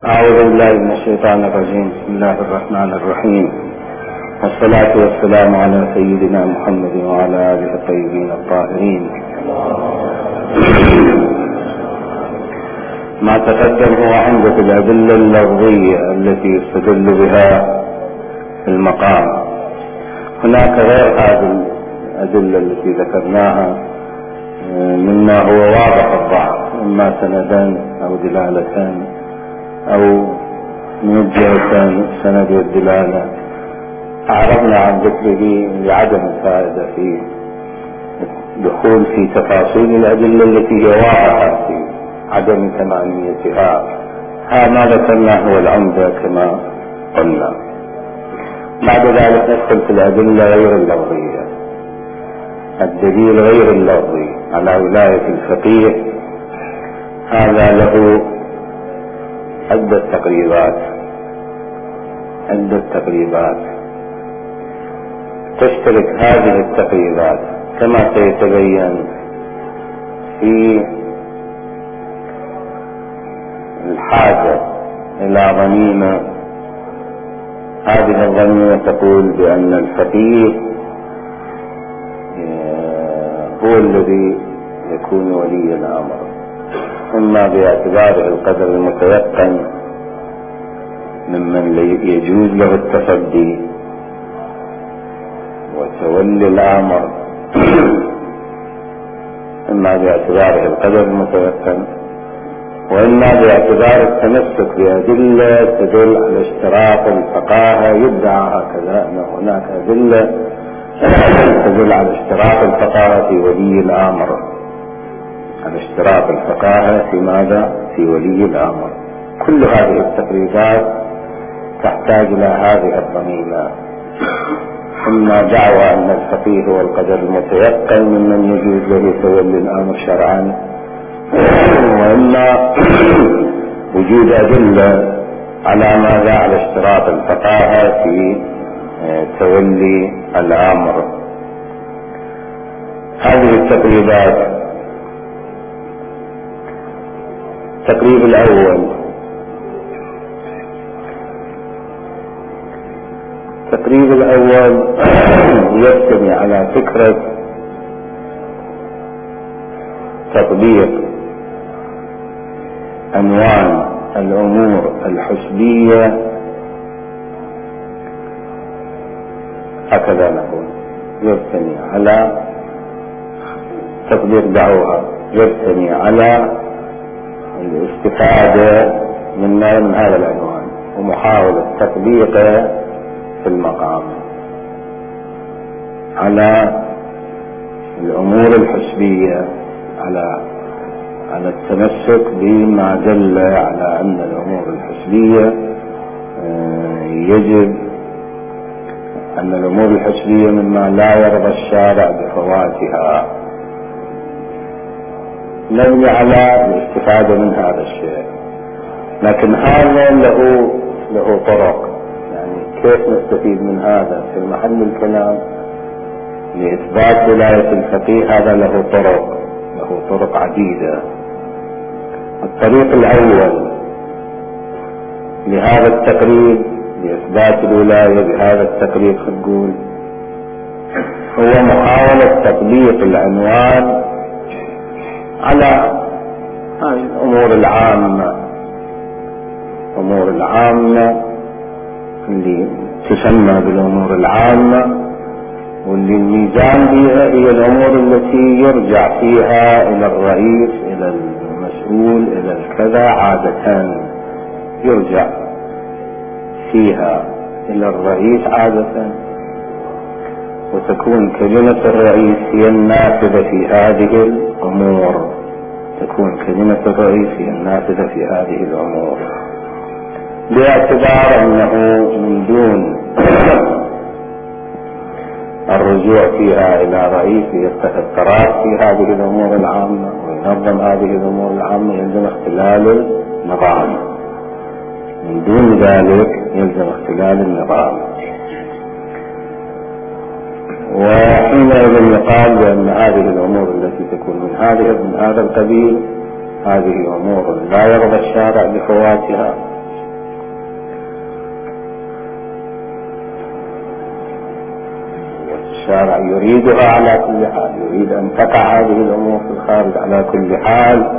أعوذ بالله من الشيطان الرجيم. بسم الله الرحمن الرحيم، والصلاة والسلام على سيدنا محمد وعلى آله الطيبين الطاهرين. ما تقدم هو عمدة الأدلة اللفظية التي يستدل بها المقام. هناك غير هذه الأدلة التي ذكرناها مما هو واضح الضعف، إما سندان أو دلالتان أو من جهتان السند والدلالة. أعرضنا عن ذكره لعدم الفائدة في الدخول في تفاصيل الأدلة التي هي واضحة في عدم تماميتها. ما ذكرناه هو العمدة كما قلنا. بعد ذلك ندخل في الأدلة غير اللفظية. الدليل غير اللفظي على ولاية الفقيه هذا له عدة تقريبات تشترك هذه التقريبات كما سيتبين في الحاجة إلى ضميمة. هذه الضميمة تقول بأن الفقيه هو الذي يكون ولي الأمر، إما باعتباره القدر المتيقن ممن يجوز له التصدي وتولي الأمر، إما باعتباره القدر المتيقن، وإما باعتبار التمسك بأدلة تدل على اشتراط الفقاهة. يدعى هكذا أن هناك أدلة تدل على اشتراط الفقاهة في ولي الأمر، على اشتراط الفقاهة في ماذا؟ في ولي الأمر. كل هذه التقريبات تحتاج إلى هذه الضميمة، إما دعوى أن الفقيه هو القدر المتيقن ممن يجوز له تولي الأمر شرعا، وإما وجود أدلة على ماذا؟ على اشتراط الفقاهة في تولي الأمر. هذه التقريبات: التقريب الأول يبتني على فكرة تطبيق عنوان الأمور الحسبية، هكذا نقول، يبتني على تطبيق دعوها، يبتني على الاستفادة من هذا العنوان ومحاولة تطبيقه في المقام على الأمور الحسبية، على التمسك بما دل على أن الأمور الحسبية يجب أن الأمور الحسبية مما لا يرضى الشارع بفواتها، نبني على الاستفادة من هذا الشيء. لكن هذا له طرق، يعني كيف نستفيد من هذا في محل الكلام لإثبات ولاية الفقيه؟ هذا له طرق عديدة. الطريق الأول لهذا التقريب لإثبات الولاية بهذا التقريب نقول هو محاولة تطبيق العنوان على هذه الأمور العامة اللي تسمى بالأمور العامة، واللي الميزان بها هي الأمور التي يرجع فيها إلى الرئيس، إلى المسؤول، إلى الكذا. عادة يرجع فيها إلى الرئيس عادة، وتكون كلمة الرئيس هي النافذة في هذه الأمور، باعتبار أنه من دون الرجوع فيها إلى رئيس يتخذ قرار في هذه الأمور العامة وينظم هذه الأمور العامة يلزم اختلال النظام. من دون ذلك يلزم اختلال النظام، وحينئذ يقال بأن هذه الأمور التي تكون من هذا القبيل هذه أمور لا يرضى الشارع بفواتها، الشارع يريدها على كل حال، يريد أن تقع هذه الأمور في الخارج على كل حال،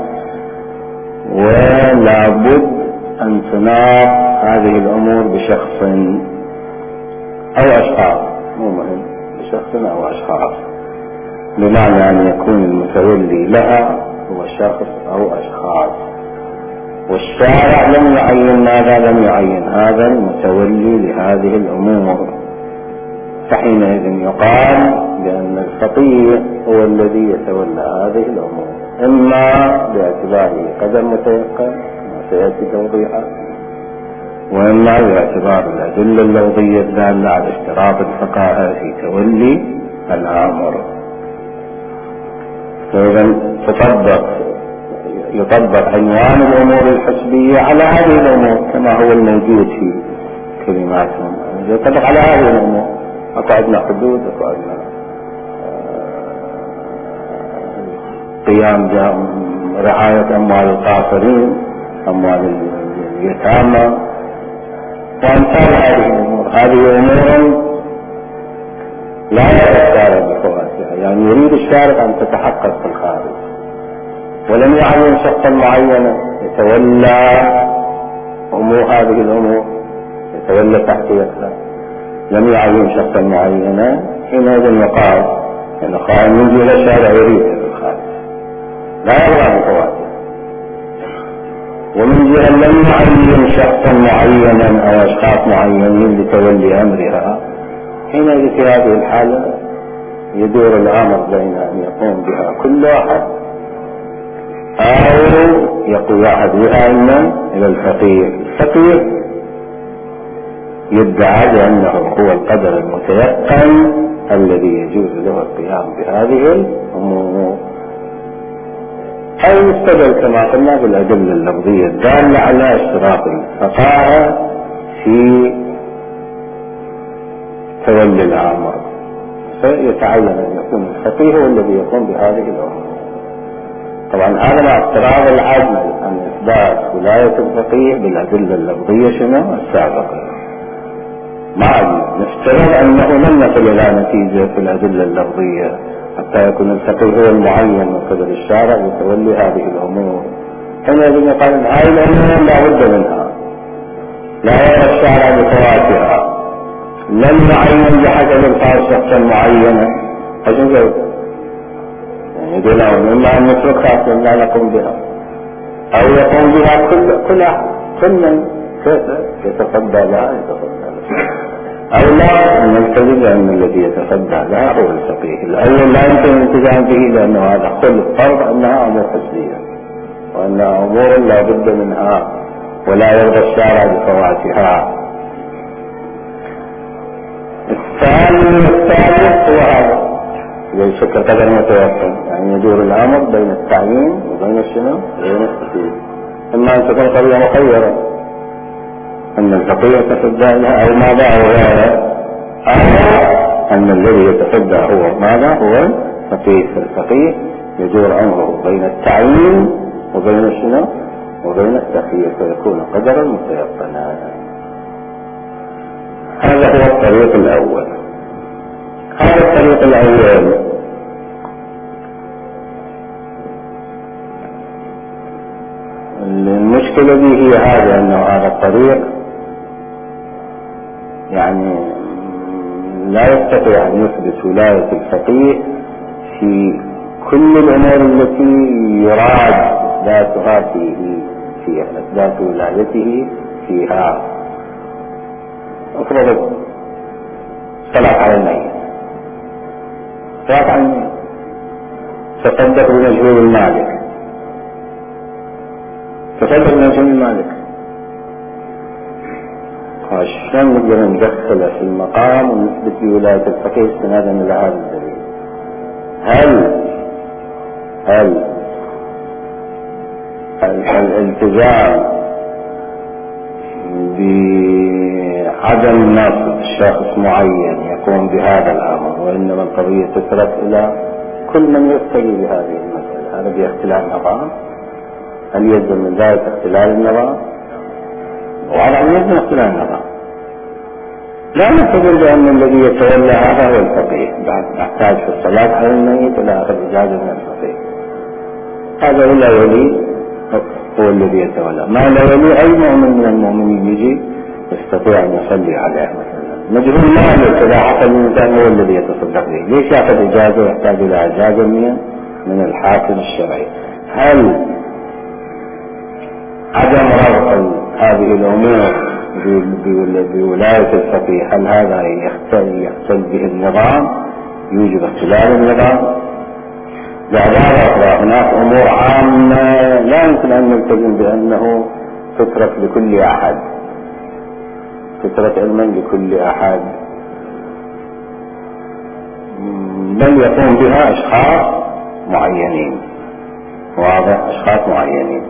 ولا بد أن تناط هذه الأمور بشخص أو أشخاص، مو مهم بشخص أو أشخاص، بمعنى أن يكون المتولي لها هو شخص أو أشخاص، والشارع لم يعين ماذا؟ لم يعين هذا المتولي لهذه الأمور، فحينئذ يقال بأن الفقيه هو الذي يتولى هذه الأمور، إما باعتباره قدر متيقن ما سيأتي توضيحه، وإما باعتبار الأدلة اللفظية الدالة على اشتراط الفقاهة في تولي الأمر. فإذا يطبق عنوان الأمور الحسبية على هذه الأمور كما هو الموجود في كلماتهم، يطبق على هذه الأمور. أقعدنا حدود، أقعدنا قيام رعاية أموال القاصرين، أموال اليتامى، وأمثال هذه الأمور. هذه أمور لا يرى الشارع بفواتها، يعني يريد الشارع أن تتحقق في الخارج، ولم يعين شخصا معينا يتولى أمور هذه الأمور، يتولى تحقيقها، لم يعين شخصا معينا. حينئذ يقال أن قائم من جهة الشارع يريد في الخارج، لا يرى بفواتها، ومن جهة لم يعين شخصا معينا أو أشخاص معينين لتولي أمرها. حينئذ في هذه الحالة يدور الأمر بين أن يقوم بها كل واحد أو يقول واحد بها إلى الفقيه. الفقيه يدعى بأنه هو القدر المتيقن الذي يجوز له القيام بهذه الأمور، أو يستدل كما قلنا بالأدلة اللفظية الدالة على اشتراط الفقاهة في تولي الأمر، فيتعين أن يكون الفقيه هو الذي يقوم بهذه الأمور. طبعا هذا مع افتراض العجز عن إثبات ولاية الفقيه بالأدلة اللفظية شنو السابقة، مع نفترض أنه لم نصل إلى نتيجة في الأدلة اللفظية حتى يكون الفقيه هو المعين من قبل الشارع وتولي هذه الأمور. حينئذ يقال أن هذه الأمور لا بد منها، لا يرى الشارع بفواتها، لم يعين بحسب الفاظ شخصا معينا، أجل يعني يقولون إما أن نتركها لا نقوم بها، أو يقوم بها كل من يتصدى لها أو لا نلتزم أن الذي يتصدى لها هو الفقيه. الأول لا يمكن الالتزام به لأنه هذا خلق فرض أنها أمور حسبية، وأنها أمور لا بد منها ولا يرضى الشارع بفواتها. الثالث هو هذا الذي شكل قدر متيقن، يعني يدور الأمر بين التعيين وبين الشنو وبين التقييد. إما أن تكون قضية مخيرة أن الفقيه يتصدى لها أو ماذا أو غيره، أو أن الذي يتصدى هو ماذا هو الفقيه، فالفقيه يدور أمره بين التعيين وبين الشنو وبين التقييد، فيكون قدرا متيقنا. هذا هو الطريق الأول. هذا الطريق الأول المشكلة به هي هذا، أنه هذا الطريق يعني لا يستطيع أن يثبت ولاية الفقيه في كل الأمور التي يراد إثباتها فيها إثبات ولايته فيها. أفرض صلاة على الميت، صلاة على الميت تصدق بمجهول المالك، تصدق بمجهول المالك، عشان نقدر ندخله في المقام ونثبت بولاية الفقيه استنادا إلى هذا الدليل. هل الالتزام بعدم نصب شخص معين يقوم بهذا الأمر، وإنما القضية تترك إلى كل من يفتري بهذه المسألة، هذا باختلال النظام؟ هل يلزم من ذلك اختلال النظام؟ وعلى أن يلزم اختلال النظام، لا نعتبر بأن الذي يتولى هذا هو الفقيه، بعد أحتاج في الصلاة على الميت إلى آخر إجازة من الفقيه. هذا إلا ولي هو الذي يتولى، ما لا ولي أي مؤمن من المؤمنين يجي يستطيع أن يصلي عليه مثلا. مجهول مالك إذا حصل الإنسان هو الذي يتصدق به، ليش يأخذ إجازة؟ يحتاج إلى إجازة من الحاكم الشرعي. هل عدم ربط هذه الأمور بولاية الفقيه هل هذا يختل به النظام، يوجب اختلال النظام؟ بعبارة هناك أمور عامة لا يمكن أن نلتزم بأنه تترك لكل أحد، تترك علما لكل أحد، بل يقوم بها أشخاص معينين، واضح؟ أشخاص معينين،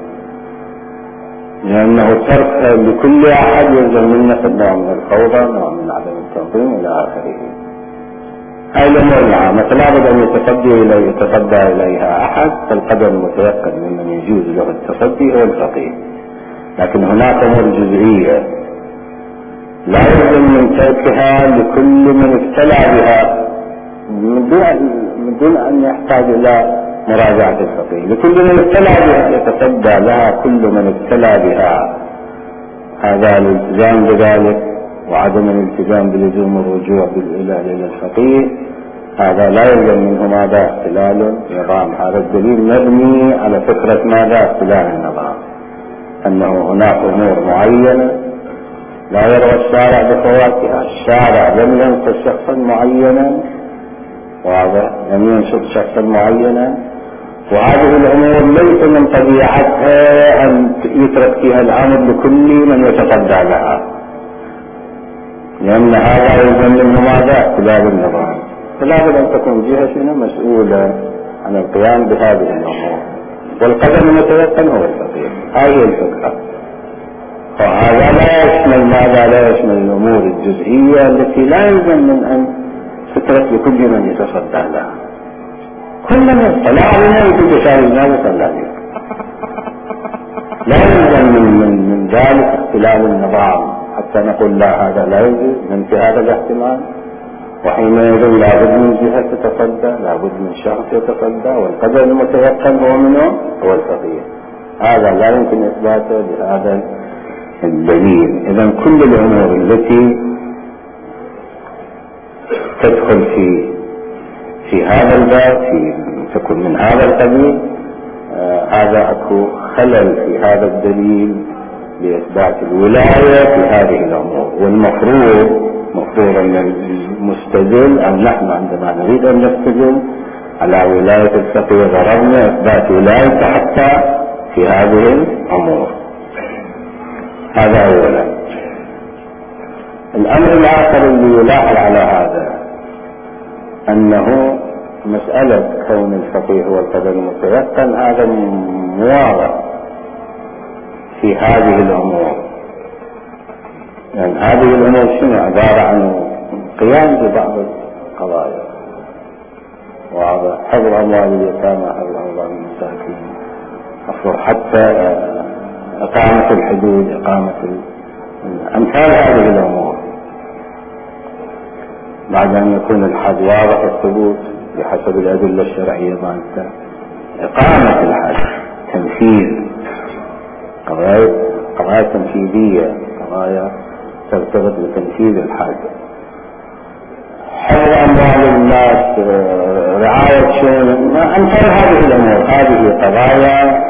لأنه ترك لكل أحد يلزم منه نوع من الفوضى، نوع من عدم التنظيم إلى آخره. هاي الأمور العامة لا بد أن يتصدى إليها أحد، فالقدر المتيقن ممن يجوز له التصدي هو الفقيه. لكن هناك أمور جزئية لا يلزم من تركها لكل من ابتلى بها من دون أن يحتاج إلى مراجعة الفقيه. لكل من ابتلى بها يتصدى لها كل من ابتلى بها. هذا الالتزام بذلك وعدم الالتزام بلزوم الرجوع إلى الفقيه هذا لا يلزم منه ماذا؟ اختلال نظام. هذا الدليل مبني على فكرة ماذا؟ اختلال النظام، أنه هناك أمور معينة لا يرغب الشارع بفواتها. الشارع لم ينصر شخصا معينا، واضح؟ لم ينصر شخصا معينا، وهذه الأمور ليس من طبيعتها أن يترك فيها الأمر لكل من يتصدى لها، لأن هذا يلزم منه ماذا؟ اختلال النظام. فلا بد أن تكون جهة مسؤولة عن القيام بهذه الأمور، والقدر المتيقن هو الفقيه. هذه الفكرة. وهذا لا يشمل ماذا؟ لا يشمل الأمور الجزئية التي لا يلزم من أن تترك لكل من يتصدى لها. كل من اطلع علينا يجب شاهد الناس صلى عليه، لا يلزم من ذلك اختلال النظام حتى نقول لا هذا لا يجوز، ننفي هذا الاحتمال. وحينئذ لابد من جهة تتصدى، لابد من شخص يتصدى، والقدر المتيقن هو منه هو الفقيه. هذا لا يمكن إثباته بهذا الدليل. إذن كل الأمور التي تدخل في هذا الباب تكون من هذا القبيل، هذا أكو خلل في هذا الدليل لإثبات الولاية في هذه الأمور. والمفروض أن المستدل أو نحن عندما نريد أن نستدل على ولاية الفقيه ضربنا إثبات ولاية حتى في هذه الأمور. هذا أولا. الأمر الآخر اللي يلاحظ على هذا أنه مسألة كون الفقيه هو القدر المتيقن هذا مواضع في هذه الأمور. يعني هذه الأمور شنو؟ عبارة عن قيام ببعض القضايا، وحفظ أموال اليتامى، حفظ أموال المساكين، حتى إقامة الحدود، إقامة أمثال هذه الأمور، بعد أن يكون الحد واضح الثبوت بحسب الأدلة الشرعية مالته، إقامة الحد، تنفيذ قضايا تنفيذية، قضايا ترتبط بتنفيذ الحد، حفظ أموال الناس، رعاية شؤون، أمثال هذه الأمور. هذه قضايا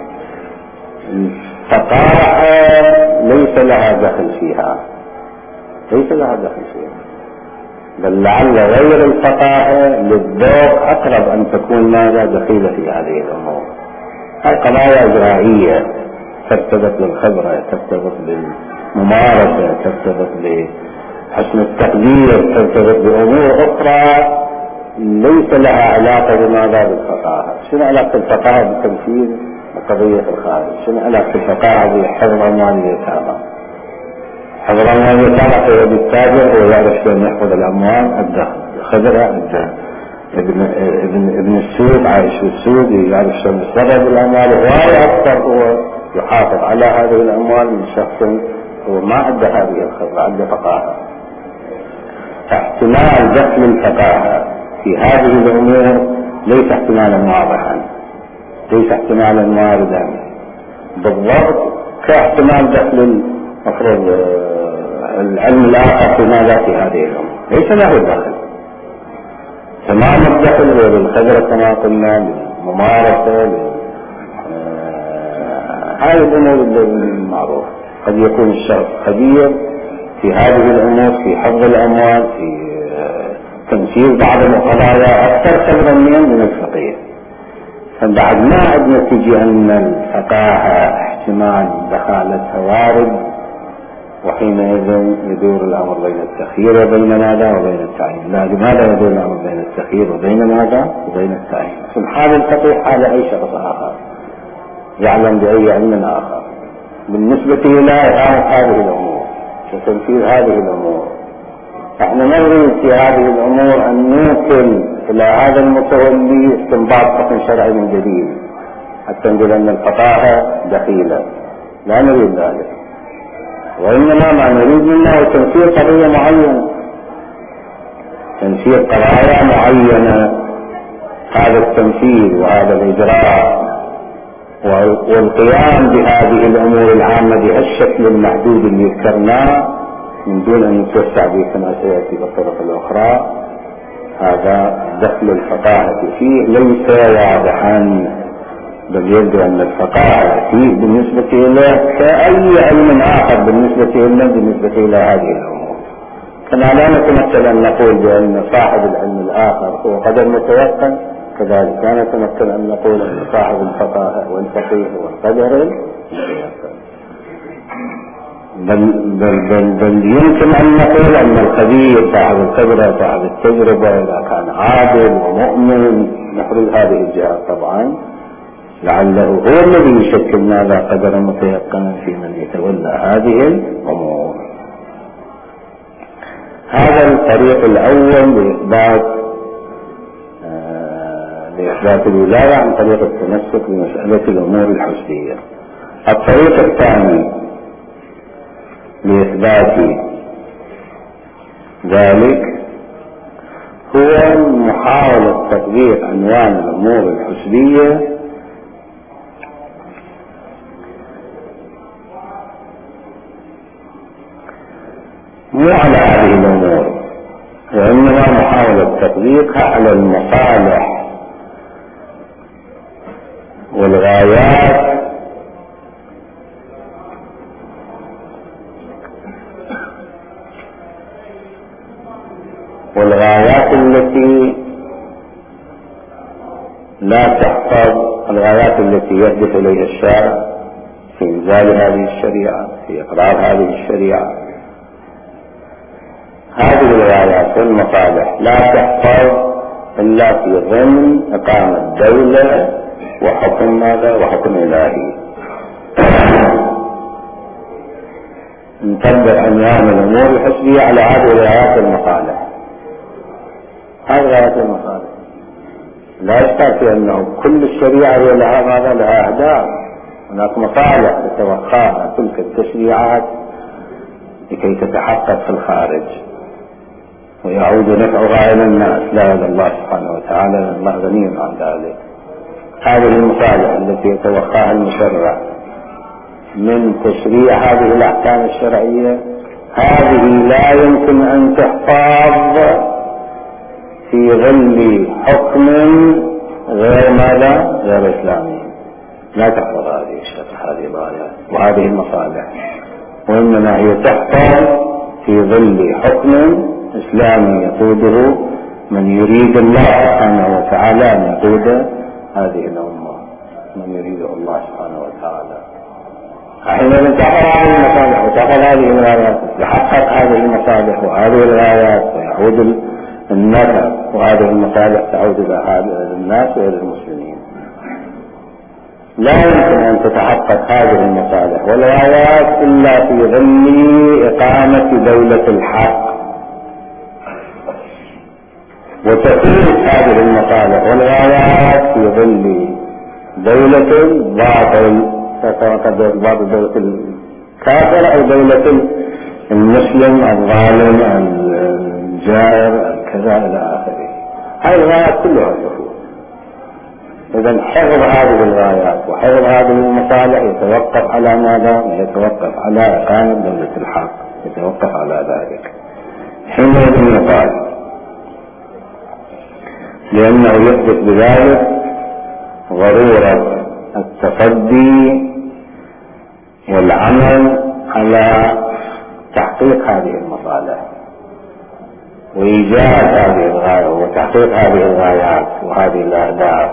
الفقاهة ليس لها دخل فيها، ليس لها دخل فيها، بل لعل غير الفقاهة للذوق أقرب أن تكون ماذا؟ دخيلة في هذه الأمور. هذه قضايا إجرائية ترتبط بالخبرة، ترتبط بالممارسة، ترتبط بحسن التقدير، ترتبط بأمور أخرى ليس لها علاقة بماذا؟ بالفقاهة. شنو علاقة الفقاهة بالتنفيذ قضية الخارج؟ شنو علاقة الفقاهة بحفظ أموال اليتامى؟ حفظ أموال اليتامى هو بالتاجر، هو يعرف شلون يحفظ الأموال، الدخل، خبرة الدخل. ابن السوق عايش في السوق يعرف شلون يتصرف بالأموال، وهو أكثر هو يحافظ على هذه الأموال من شخص هو ما عنده هذه الخبرة، عنده فقاهة. احتمال دخل الفقاهة في هذه الأمور ليس احتمالا واضحا، ليس احتمالا واردا بالضبط كاحتمال دخل المفروض العلم الآخر في ماذا في هذه الأمور، ليس له دخل. تمام الدخل هو للخبرة كما قلنا، للممارسة، هذه الأمور المعروفة. قد يكون الشخص خبير في هذه الأمور، في حفظ الأموال، في تمثيل بعض القضايا أكثر خبرا من الفقيه. فبعد ما عندنا تجي أن الفقاهة احتمال دخالتها وارد، وحينئذ يدور الأمر بين التخيير وبين ماذا وبين التعيين. لا، لماذا يدور الأمر بين التخيير وبين ماذا وبين التعيين؟ في حال الفقيه حال أي شخص آخر يعلم بأي علم آخر بالنسبة إلى إقامة هذه الأمور وتنفيذ هذه الأمور. احنا نريد في هذه الأمور أن نوصل إلى هذا المتولي استنباط حكم شرعي من جديد حتى نقول أن الفقاهة دخيلة، لا نريد ذلك، وإنما ما نريد منه تنفيذ قضية معينة، تنفيذ قضايا معينة. هذا التنفيذ وهذا الإجراء والقيام بهذه الأمور العامة بهالشكل المحدود اللي ذكرناه من دون أن يتوسع به كما سيأتي بالطرق الأخرى، هذا دخل الفقاهة فيه ليس واضحا، بل يبدو أن الفقاهة فيه بالنسبة إليه كأي علم آخر بالنسبة إلى هذه الأمور. كما لا نتمثل أن نقول بأن صاحب العلم الآخر هو قدر متيقن، كذلك لا نتمثل أن نقول أن صاحب الفقاهة والفقيه هو القدر المتيقن. بل يمكن أن نقول أن الخبير صاحب الخبرة صاحب التجربة إذا كان عادل ومؤمن نحرز هذه الجهات طبعا، لعله هو الذي يشكل ماذا قدر متيقنا في من يتولى هذه الأمور. هذا الطريق الأول لإثبات الولاية عن طريق التمسك بمسألة الأمور الحسية. الطريق الثاني لإثبات ذلك هو محاولة تطبيق عنوان الأمور الحسبية مو على هذه الأمور، وإنما محاولة تطبيقها على المصالح والغايات التي لا تحفظ، الغايات التي يهدف إليها الشارع في إنزال هذه الشريعة، في إقرار هذه الشريعة. هذه الغايات والمصالح لا تحفظ إلا في ضمن إقامة دولة وحكم ماذا وحكم إلهي. نطبق عنوان الأمور الحسبية على هذه الغايات والمصالح. هذه غايات المصالح لا يشترط في أنه كل الشريعة هي لها ماذا لها أهداف، هناك مصالح تتوقعها تلك التشريعات لكي تتحقق في الخارج ويعود نفعها إلى الناس لا إلى الله سبحانه وتعالى، لأن الله غني عن ذلك. هذه المصالح التي يتوقعها المشرع من تشريع هذه الأحكام الشرعية، هذه لا يمكن أن تحفظ في ظل حكم غير ماذا غير إسلامي. لا تحفظ هذه الغايات وهذه المصالح، وإنما هي تحفظ في ظل حكم إسلامي يقوده من يريد الله سبحانه وتعالى أن يقود هذه الأمة، من يريد الله سبحانه وتعالى. حينئذ تحفظ هذه المصالح وتحفظ هذه الغايات، تحقق هذه المصالح وهذه الغايات ويعود النفع، وهذه المصالح تعود إلى الناس وإلى المسلمين. لا يمكن أن تتحقق هذه المصالح والغايات إلا في ظل إقامة دولة الحق، وتكون هذه المصالح والغايات في ظل دولة الباطل، سواء دولة الكافر أو دولة المسلم الظالم الجائر الكذا إلى آخره. هذه الغايات كلها تفوت. إذا حفظ هذه الغايات وحفظ هذه المصالح يتوقف على ماذا؟ يتوقف على إقامة دولة الحق، يتوقف على ذلك. حينئذ يقال لأنه يثبت بذلك ضرورة التصدي والعمل على تحقيق هذه المصالح وإيجاد هذه الغاية وتحقيق هذه الغايات وهذه الأهداف،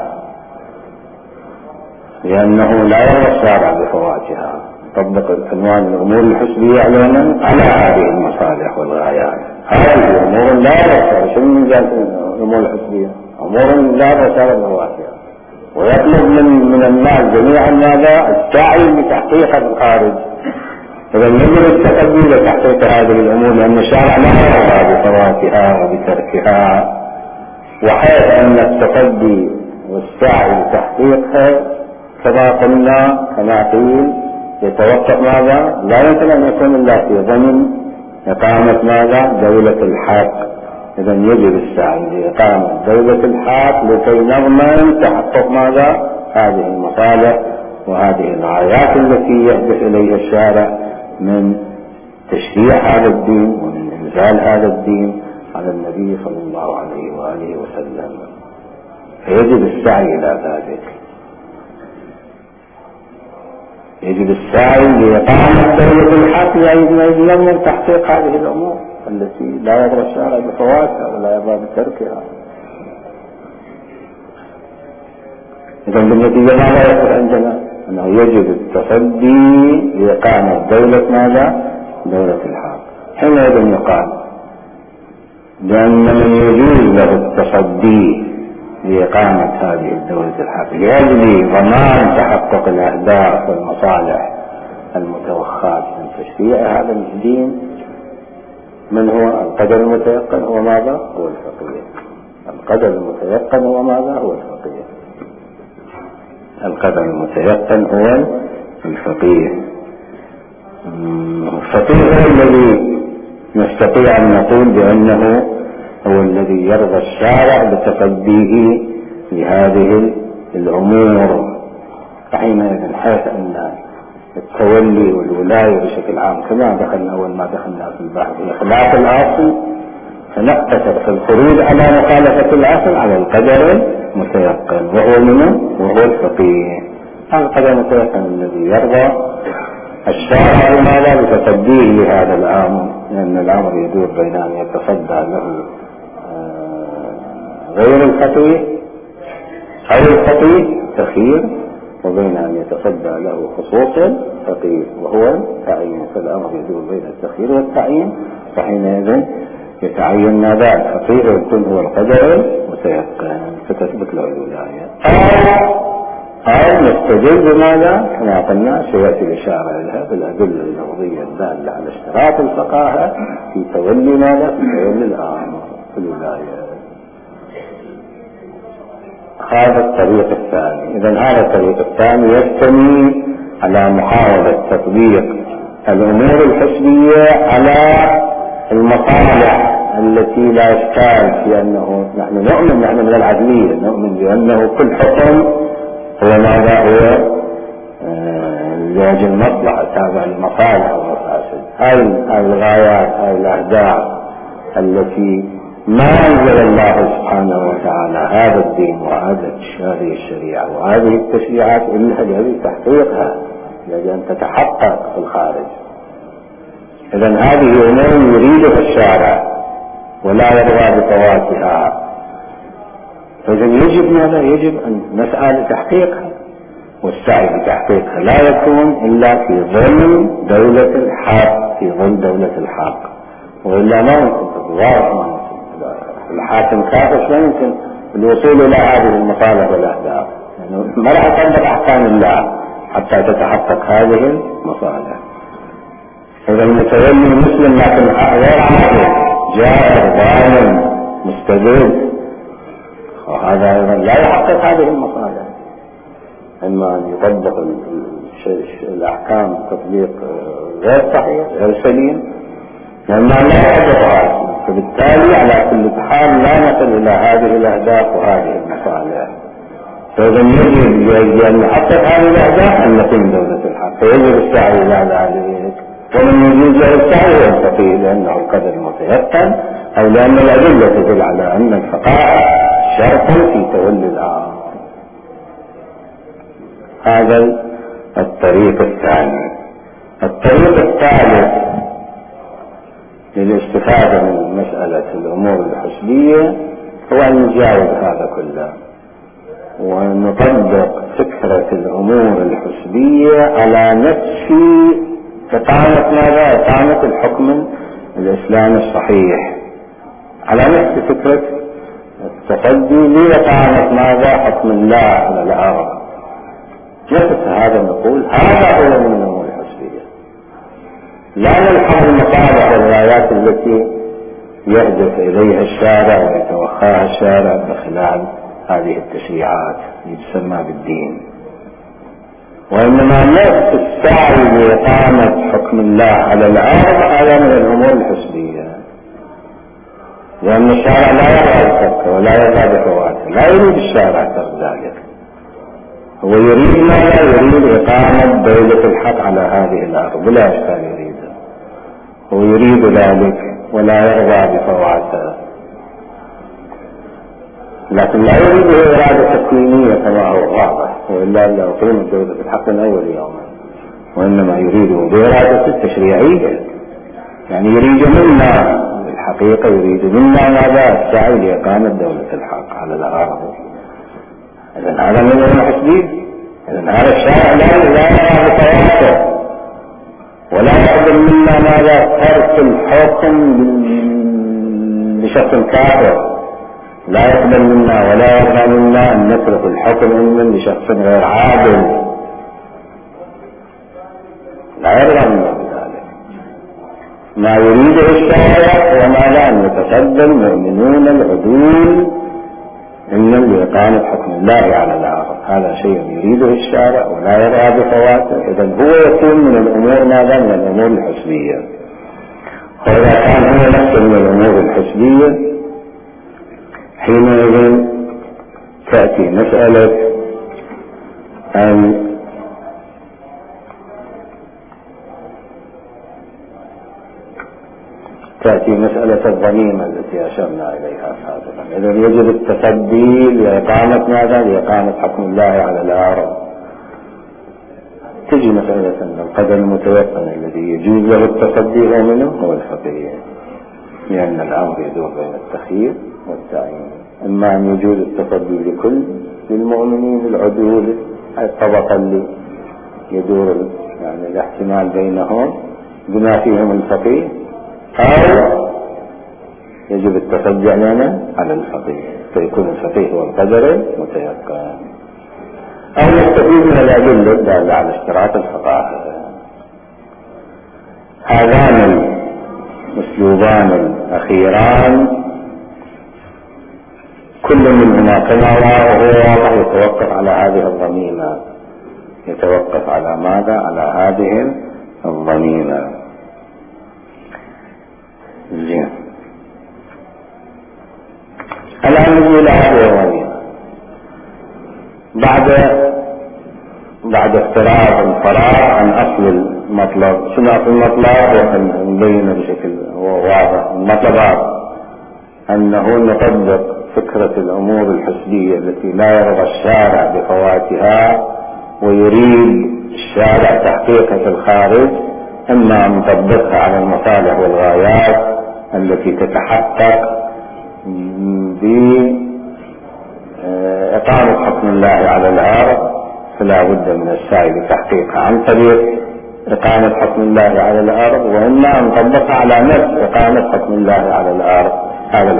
لأنه لا يرى الشارع بفواتها. طبق عنوان الأمور الحسبية على هذه المصالح والغايات. هذه أمور لا يرى. شو من ذات الأمور الحسبية؟ أمور لا يرى الشارع بفواتها، ويطلب من الناس جميعا ماذا؟ السعي لتحقيقها في الخارج. إذا يجب التقدم لتحقيق هذه الأمور، لأن الشارع لا يرضى بفواتها وبتركها، وحيث أن التقدم والسعي لتحقيقها كما قلنا كما قيل يتوقف ماذا؟ لا يمكن أن يكون إلا في ضمن إقامة ماذا؟ دولة الحق. إذا يجب السعي لإقامة دولة الحق لكي نضمن تحقق ماذا؟ هذه المصالح وهذه الغايات التي يهدف إليها الشارع من تشريع هذا الدين ومن إنزال هذا الدين على النبي صلى الله عليه وآله وسلم. فيجب السعي إلى ذلك، يجب السعي لإقامة دولة الحق يضمن تحقيق هذه الأمور التي لا يرضى الشارع بفواتها ولا يرضى بتركها. إذا بالنتيجة ماذا يقول عندنا؟ أنه يجب التصدي لإقامة دولة ماذا؟ دولة الحق. حينئذ يقال لأن من يجوز له التصدي لإقامة هذه الدولة الحق لأجل ضمان تحقق الأهداف والمصالح المتوخاة من تشريع هذا الدين، من هو القدر المتيقن؟ هو ماذا؟ هو الفقيه. القدر المتيقن هو ماذا؟ هو الفقيه. القدر المتيقن هو الفقيه. الفقيه هو الذي نستطيع أن نقول بأنه هو الذي يرضى الشارع بتقديه لهذه الأمور. فحينئذ حيث أن التولي والولاية بشكل عام كما دخلنا أول ما دخلنا في البحث إخلاف الأصل، فنقتصر في الخروج على مخالفة الأصل على القدر المتيقن وهو منه؟ وهو الفقيه. هذا القدر المتيقن الذي يرضى الشارع ماذا؟ بتقديه لهذا الأمر، لأن الأمر يدور بين أن يتصدى له غير الفقيه أو الفقيه تخير، وبين أن يتصدى له خصوصا فقيه وهو التعيين. فالأمر يدور بين التخير والتعيين، فحينئذ يتعين ماذا؟ الفقيه ويكون هو القدر المتيقن فتثبت له الولاية، أو نستجيب بماذا؟ كما قلنا سيأتي الإشارة إليها بالأدلة اللفظية الدالة على اشتراط الفقاهة في تولي ماذا؟ في تولي الأمر في الولاية. هذا الطريق الثاني. إذن هذا الطريق الثاني يستمي على محاولة تطبيق الأمور الحسبية على المصالح التي لا إشكال في أنه نحن نؤمن من العدلية، نؤمن بأنه كل حكم هو ماذا؟ هو لأجل المصلحة تابع للمصالح والمفاسد. هاي الغايات، هاي الأهداف التي ما أنزل الله سبحانه وتعالى هذا الدين وهذه الشريعة وهذه التشريعات إلا لأجل تحقيقها، لأجل أن تتحقق في الخارج. إذن هذه أمور يريدها الشارع ولا يرضى بفواتها، فإذن يجب ماذا؟ يجب أن نسعى لتحقيقها، والسعي لتحقيقها لا يكون إلا في ظل دولة الحق، في ظل دولة الحق، وإلا ما يمكن تتظاهر، ما يمكن الحاكم كافر، لا يمكن الوصول إلى هذه المصالح والأهداف، يعني ما راح تطبق أحكام الله حتى تتحقق هذه المصالح. إذا المتولي مسلم لكن غير عادل، جائر، ظالم، مستبد، وهذا أيضا لا يحقق هذه المصالح. إما أن يطبق الأحكام تطبيق غير صحيح غير سليم، لأنه لا يحققها. وبالتالي على كل حال لا نصل إلى هذه الأهداف وهذه المصالح. فإذا يجب أن نحقق هذه الأهداف أن نكون دولة الحق، فيجب السعي إلى ذلك. ومن يجوز له السعي يستطيع لأنه القدر المتيقن أو لأن الأدلة تدل على أن الفقاهة شرط في تولي الأمر. هذا الطريق الثاني. الطريق الثالث للاستفادة من مسألة الأمور الحسبية هو أن نجاوز هذا كله ونطبق فكرة الأمور الحسبية على نفس إقامة ماذا؟ إقامة الحكم الإسلامي الصحيح، على نفس فكرة التصدي لإقامة ماذا؟ حكم الله على الأرض. نفس هذا نقول هذا هو من الأمور الحسبية، لا نلحظ المصالح والغايات التي يهدف إليها الشارع ويتوخاها الشارع بخلال هذه التشريعات اللي تسمى بالدين، وإنما نفس السعي لإقامة حكم الله على الأرض هذا من الأمور الحسبية، لأن الشارع لا يرى الفك ولا يرى بفواته، لا يريد الشارع ذلك، هو يريد ماذا؟ يريد إقامة دولة الحق على هذه الأرض بلا إشكال يريده، هو يريد ذلك ولا يرضى بفواته، لكن لا يريده إرادة تكوينية كما هو واضح، وإلا لا أقيم دولة الحق من أول يوم، وإنما يريده بإرادة تشريعية، يعني يريد منا الحقيقة، يريد منا ماذا؟ السعي لإقامة دولة الحق على الأرض. إذن هذا من الحسبي، إذن هذا الشارع لا يرى بفواته ولا يقبل منا ماذا؟ ترك الحكم لشخص كافر، لا يقبل منا ولا يرضى منا أن نترك الحكم من لشخص غير عادل، لا يرضى منا بذلك. ما يريده الشارع هو ماذا؟ أن يتصدى المؤمنون العدول إن لإقامة حكم الله على الأرض، هذا شيء يريده الشارع ولا يرضى بفواته، إذن هو يكون من الأمور ماذا؟ من الأمور الحسبية. وإذا كان هو نفسه من الأمور الحسبية حينئذ تأتي مسألة أن تأتي مسألة الضميمة التي أشرنا إليها سابقا. إذا يجب التصدي لإقامة ماذا؟ لإقامة حكم الله على الأرض. تجي مسألة أن القدر المتيقن الذي يجوز له التصدي هو منه هو الفقيه، لأن الأمر يدور بين التخيير والتعيين، إما أن يجوز التصدي لكل للمؤمنين العدول الطبقة اللي يدور يعني الاحتمال بينهم بما فيهم الفقيه، أو يجب التصدي لنا على الفقيه فيكون الفقيه هو القدر المتيقن، أو نستفيد من الأدلة الدالة على اشتراط الفقاهة. هذان الأسلوبان الأخيران كل منهما كما وهو واضح يتوقف على هذه الضميمة، يتوقف على ماذا؟ على هذه الضميمة. زين، الآن نجي إلى هذه الضميمة بعد افتراض الفراغ عن أصل المطلب. شنو أصل المطلب؟ ونبين بشكل واضح المطلبات أنه نطبق فكرة الأمور الحسبية التي لا يرضى الشارع بفواتها ويريد الشارع تحقيقها في الخارج، إما أن نطبقها على المصالح والغايات التي تتحقق بإقامة حكم الله على الأرض، فلا بد من السعي لتحقيقها عن طريق إقامة حكم الله على الأرض، وإما أن نطبقها على نفس إقامة حكم الله على الأرض. هذا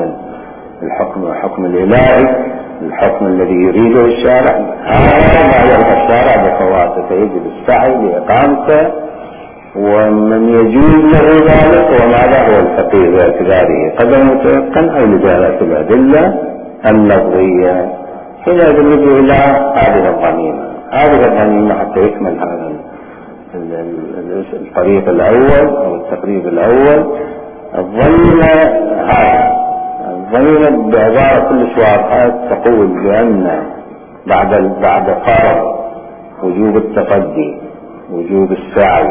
الحكم الإلهي، الحكم الذي يريده الشارع، هذا ما يرضى الشارع بفواته، فيجب السعي لإقامته، ومن يجوز له ذلك وماذا؟ هو الفقيه باعتباره قدر متيقن أو لدلالة الأدلة اللفظية. حينئذ نجي إلى هذه الضميمة حتى يكمل هذا الطريق الأول أو التقريب الأول. الضمير بعبارة كلش واضحة تقول بأن بعد فرض وجوب التصدي وجوب السعي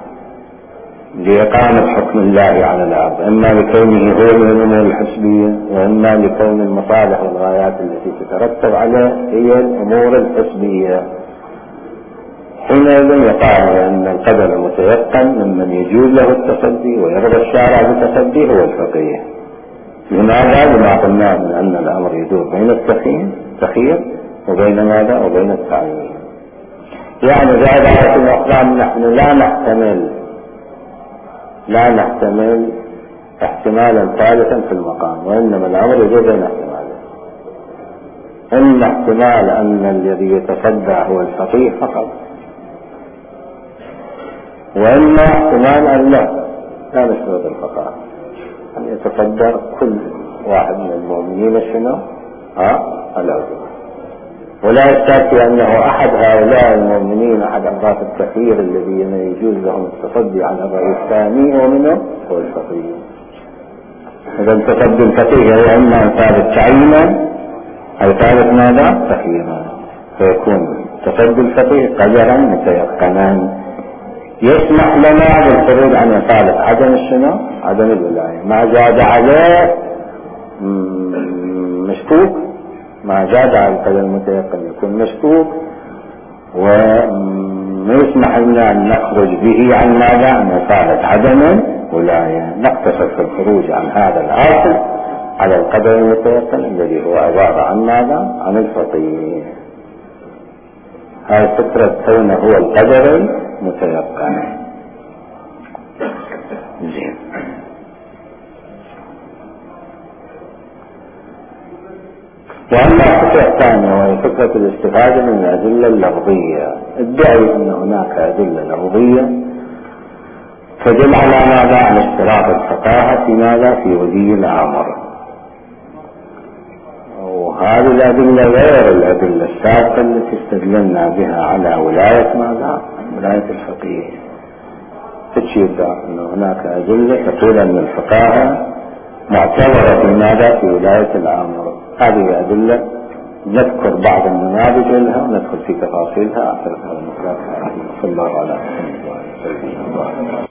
لإقامة حكم الله على الأرض، إما لكونه هو من الأمور الحسبية وإما لكون المصالح والغايات التي تترتب عليه هي الأمور الحسبية، حينئذ يقال أن القدر المتيقن ممن يجوز له التصدي ويرضى الشارع بالتصدي هو الفقيه. لماذا؟ لما قلنا من أن الأمر يدور بين التخيير وبين ماذا؟ وبين التعيين. يعني زاد على الأقدام نحن لا نحتمل احتمالا ثالثا في المقام، وإنما الأمر يدور بين احتمالين. إن احتمال أن الذي يتصدى هو الفقيه فقط، وإما احتمال أن لا نشترط الفقهاء أن يتصدر كل واحد من المؤمنين شنو؟ العذر، ولا يشترط في أنه أحد هؤلاء المؤمنين أحد أطراف الكثير الذين يجوز لهم التصدي على الرأي الثاني ومنه هو الفقيه. إذا التصدي الفقيه هو إما أن ثابت تعيينا أو ثابت ماذا؟ تخييرا، فيكون تصدي الفقيه قدرا متيقنا يسمح لنا بالخروج عن مسالك عدم الولاية. ما زاد عليه مشكوك، ما زاد على القدر المتيقن يكون مشكوك، وما يسمح لنا أن نخرج به عن ماذا؟ عن مسالك عدم الولاية. نقتصر في الخروج عن هذا الأصل على القدر المتيقن الذي هو عبارة عن ماذا؟ عن الفقيه. هاي فكرة كونه هو القدر متيقن. زين. وأما الفكرة الثانية وهي فكرة الاستفادة من الأدلة اللفظية، ادعي أن هناك أدلة لفظية تدل على ماذا؟ على اشتراط الفقاهة في ماذا؟ في ولي الأمر. وهذه الأدلة غير الأدلة السابقة التي استدللنا بها على ولاية ماذا؟ ولاية الفقيه. تشير أن هناك أدلة تقول أن الفقاهة معتبرة في ماذا؟ في ولاية الأمر. هذه أدلة نذكر بعض النماذج لها وندخل في تفاصيلها. أعتقد هذا المقرأ. صلى الله عليه وسلم.